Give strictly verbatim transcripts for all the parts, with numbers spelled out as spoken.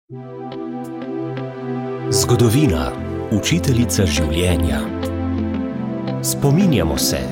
Zgodovina, učiteljica življenja. Spominjamo se.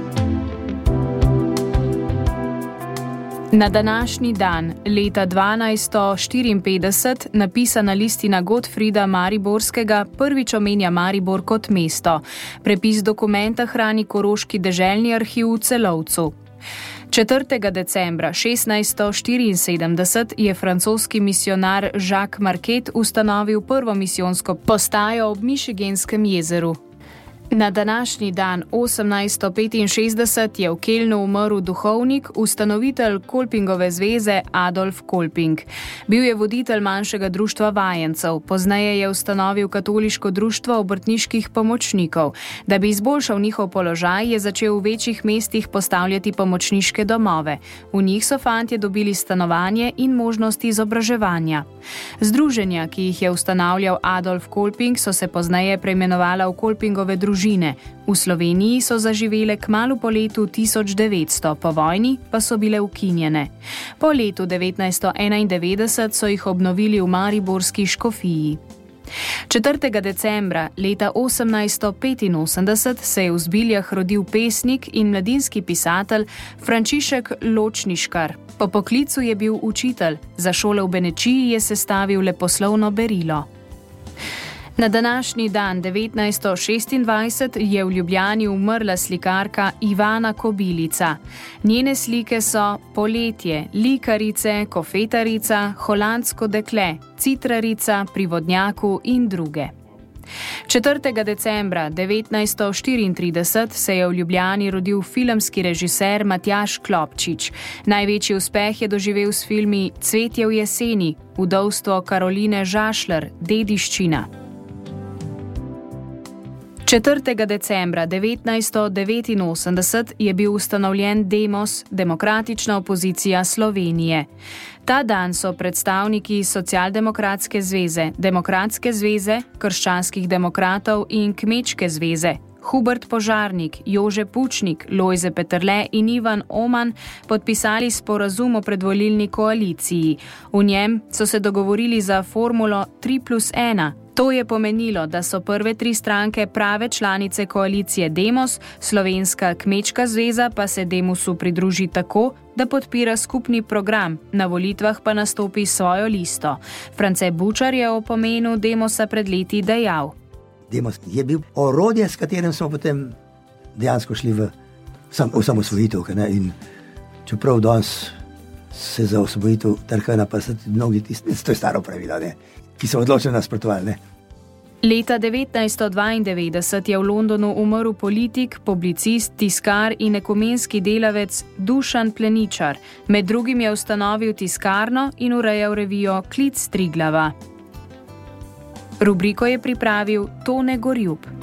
Na današnji dan, leta dvanajststo štiriinpetdeset, napisana listina Godfrida Mariborskega prvič omenja Maribor kot mesto. Prepis dokumenta hrani Koroški deželni arhiv v Celovcu. četrtega decembra šestnajststo štiriinsedemdeset je francoski misijonar Jacques Marquet ustanovil prvo misijonsko postajo ob Michigenskem jezeru. Na današnji dan osemnajststo petinšestdeset je v Kelnu umrl duhovnik, ustanovitelj Kolpingove zveze Adolf Kolping. Bil je voditelj manjšega društva vajencev, pozneje je ustanovil katoliško društvo obrtniških pomočnikov. Da bi izboljšal njihov položaj, je začel v večjih mestih postavljati pomočniške domove. V njih so fantje dobili stanovanje in možnost izobraževanja. Združenja, ki jih je ustanavljal Adolf Kolping, so se pozneje preimenovala v Kolpingove družine. V Sloveniji so zaživele kmalu po letu tisoč devetsto, po vojni pa so bile ukinjene. Po letu devetnajststo enaindevetdeset so jih obnovili v mariborski škofiji. četrtega decembra leta osemnajststo petinosemdeset se je v Zbiljah rodil pesnik in mladinski pisatelj Frančišek Ločniškar. Po poklicu je bil učitelj, za šole v Benečiji je sestavil leposlovno berilo. Na današnji dan devetnajststo šestindvajset je v Ljubljani umrla slikarka Ivana Kobilica. Njene slike so Poletje, Likarice, Kofetarica, Holandsko dekle, Citrarica, Pri vodnjaku in druge. četrtega decembra devetnajststo štiriintrideset se je v Ljubljani rodil filmski režiser Matjaž Klopčič. Največji uspeh je doživel s filmi Cvetje v jeseni, Udovstvo Karoline Žašler, Dediščina. četrtega decembra devetnajststo devetinosemdeset je bil ustanovljen Demos, Demokratična opozicija Slovenije. Ta dan so predstavniki Socialdemokratske zveze, Demokratske zveze, Krščanskih demokratov in Kmečke zveze Hubert Požarnik, Jože Pučnik, Lojze Peterle in Ivan Oman podpisali sporazum o predvolilni koaliciji. V njem so se dogovorili za formulo tri plus ena. To je pomenilo, da so prve tri stranke prave članice koalicije Demos, Slovenska kmečka zveza pa se Demosu pridruži tako, da podpira skupni program, na volitvah pa nastopi svojo listo. France Bučar je o pomenu Demosa pred leti dejal. Demos je bil orodje, s katerim smo potem dejansko šli v, sam, v samosvojitev. Ne? In čeprav danes se za osvojitev trkajo na prste mnogi tisti, to je staro pravilo, ne? Ki so odločno nasprotovali. Ne? Leta devetnajststo dvaindevetdeset je v Londonu umrl politik, publicist, tiskar in ekumenski delavec Dušan Pleničar. Med drugim je ustanovil tiskarno in urejal revijo Klic Triglava. Rubriko je pripravil Tone Gorjub.